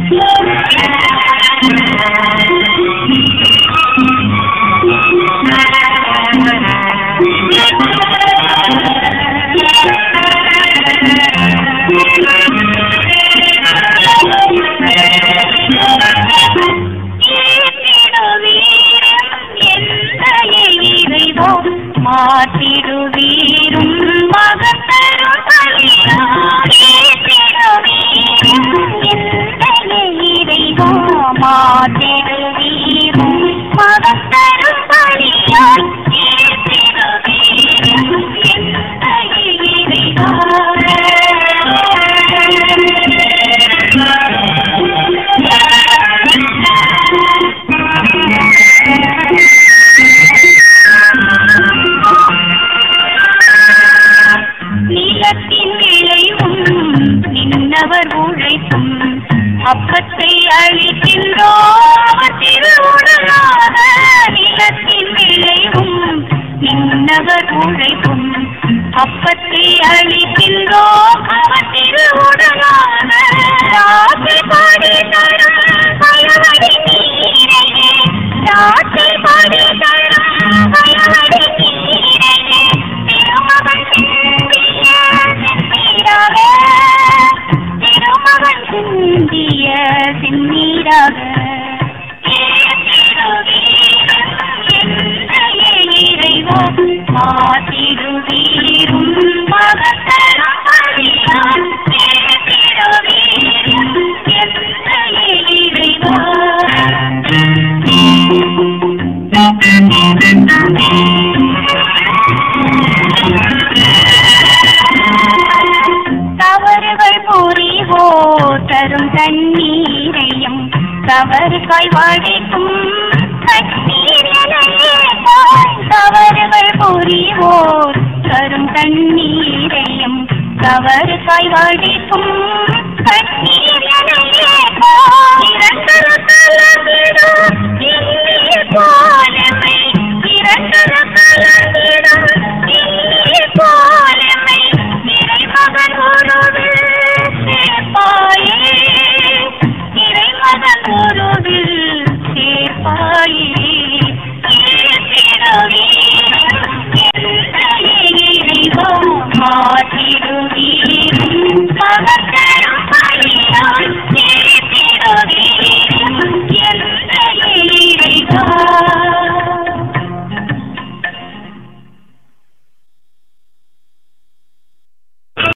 மாற்றிடுவீரும் மகத்தரும் இறைவா மாற்றிடுவீரும் மகத்தரும் பலியார் நின்னவர் உழைக்கும் அப்பத்தை அழிக்கின்றோம் திருவுடலாக நிலத்தின் விளைவும் நின்னவர் உழைக்கும் அப்பத்தை அழிக்கின்றோம் அவர் திருவுடலாக ராசி பாடி தரும் பயவடி நீரையே ராசி பாடி தரும் பயவடி நீரையே திருமகன் சிந்திய செந்நீராக இறைவா மாற்றிடுவீரும் மகத்தரும் பலியார் இறைவா தவறுகள் புரிவோர் தரும் தண்ணீரையும் தவறுகாய் வடிக்கும் தவறுகள் புரிவோர் தரும் தண்ணீரையும் தவறுகாய் வடிக்கும்